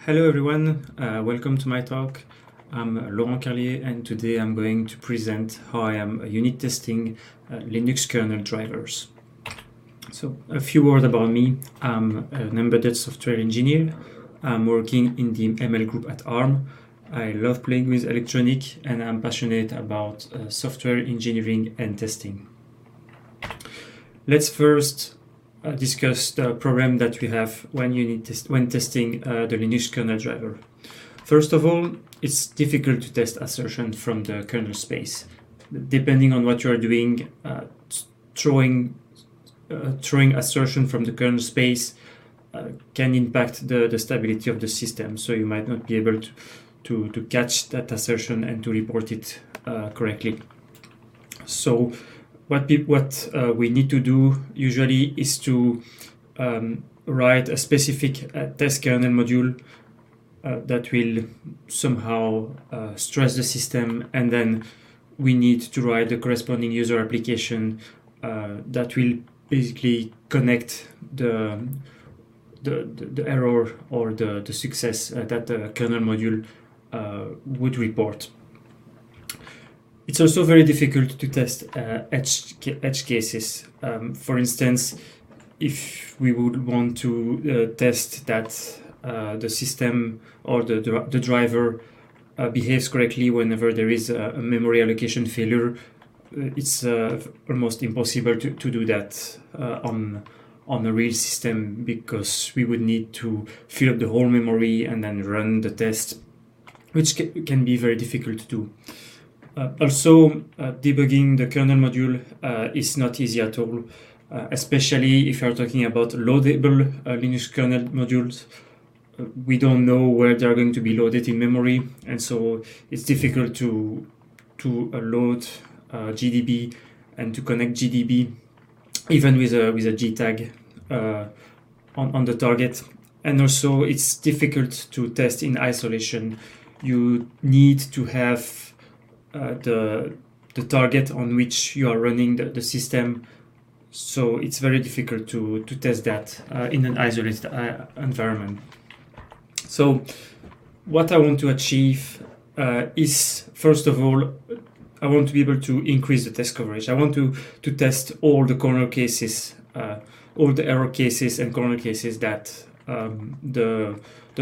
Hello everyone, welcome to my talk. I'm Laurent Carlier and today I'm going to present how I am unit testing Linux kernel drivers. So a few words about me. I'm an embedded software engineer. I'm working in the ML group at ARM. I love playing with electronic and I'm passionate about software engineering and testing. Let's first discuss the problem that we have when testing the Linux kernel driver. First of all, it's difficult to test assertion from the kernel space. Depending on what you are doing, throwing assertion from the kernel space can impact the stability of the system. So you might not be able to catch that assertion and to report it correctly. So what we need to do usually is to write a specific test kernel module that will somehow stress the system, and then we need to write the corresponding user application that will basically connect the error or the success that the kernel module would report. It's also very difficult to test edge cases. For instance, if we would want to test that the system or the driver behaves correctly whenever there is a memory allocation failure, it's almost impossible to do that on a real system, because we would need to fill up the whole memory and then run the test, which can be very difficult to do. Also, debugging the kernel module is not easy at all, especially if you're talking about loadable Linux kernel modules. We don't know where they're going to be loaded in memory, and so it's difficult to load GDB and to connect GDB even with a JTAG on the target. And also it's difficult to test in isolation. You need to have the target on which you are running the system, so it's very difficult to test that in an isolated environment. So what I want to achieve is, first of all, I want to be able to increase the test coverage. I want to test all the corner cases, all the error cases and corner cases that the